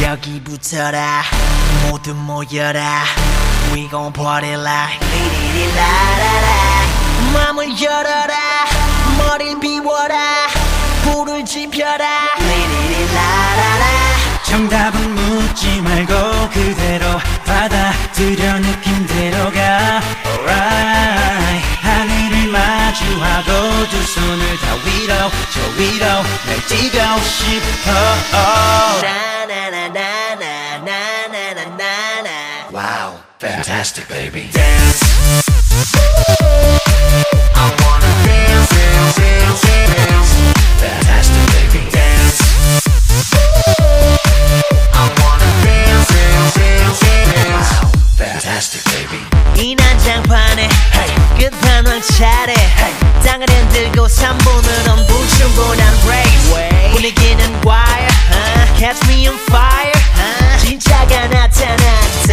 여기 붙어라 모두 모여라 We gon' party like 리리리라라라 맘을 열어라 머리를 비워라 불을 지펴라 리리리라라라 정답은 묻지 말고 그대로 받아들여 느낌대로 가 Alright 하늘을 마주하고 두 손을 다 위로 저 위로 날 뛰고 싶어 나나나나나나나나나 Wow, fantastic baby Dance I wanna dance, dance, dance, dance Fantastic baby Dance I wanna dance, dance, dance, dance Wow, fantastic baby 이 난장판에 hey. 끝판왕 차례 hey. 땅을 흔들고 3분은 엄부충분한 race 분위기는 wire Catch me on fire 진짜가 나타났다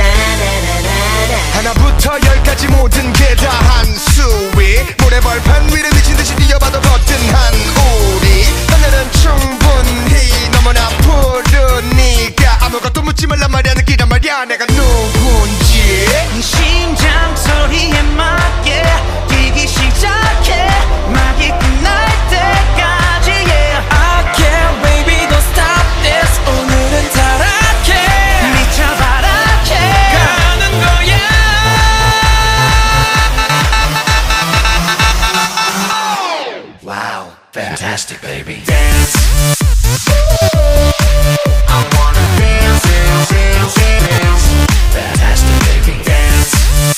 하나부터 열까지 모든 게 다 한수위 모래벌판 위를 미친듯이 뛰어봐도 거뜬한 우리 하늘은 충분히 너무나 푸르니까 아무것도 묻지 말란 말이야 느끼란 말이야 내가 누군지 심장 소리에 맞게 뛰기 시작해 막이 끝날 때까지 yeah. I can't baby don't stop this 오늘은 타락해 미쳐바라게 가는 거야 Wow, fantastic baby Dance I wanna dance, dance, dance, dance Fantastic baby Dance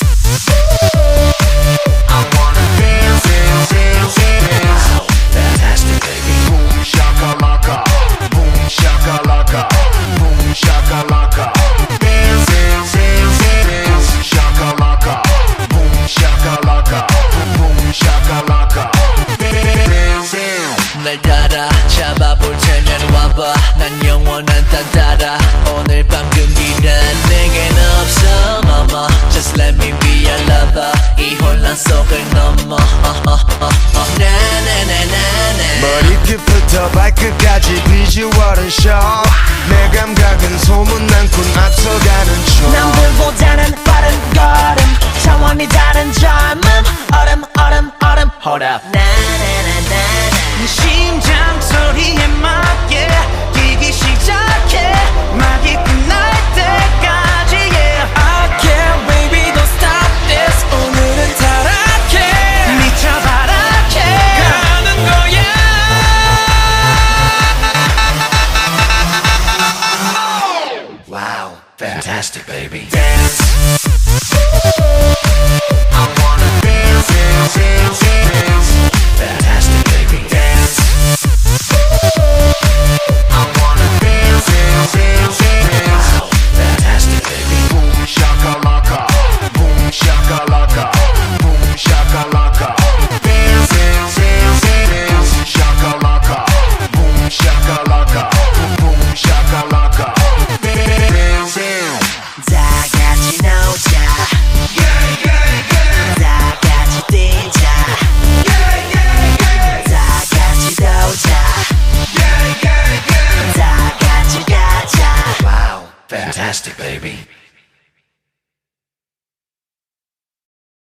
I wanna dance, dance, dance, dance Wow, fantastic baby Boom shakalaka Boom shakalaka Boom shakalaka Dance, dance, dance, dance Boom shakalaka Boom shakalaka Boom shakalaka Dance, dance 날 따라 잡아볼 테면 와봐 난 영원한 딴 따라 오늘 밤 금기란 내겐 없어 mama Just let me be your lover 이 혼란 속을 넘어 나나나나나 머리끝부터 발끝까지 비주얼은 show 내 감각은 소문난군 앞서가는 중 남들보다는 빠른 걸음 차원이 다른 젊음 얼음 얼음 얼음 Hold up 나나나나나 심장 소리에 맞게 뛰기 시작해 막이 끝날 때까지 yeah. I can't baby don't stop this 오늘은 타락해 미쳐바라게 가는 거야 Wow, fantastic baby Dance I wanna dance, dance, dance, dance Fantastic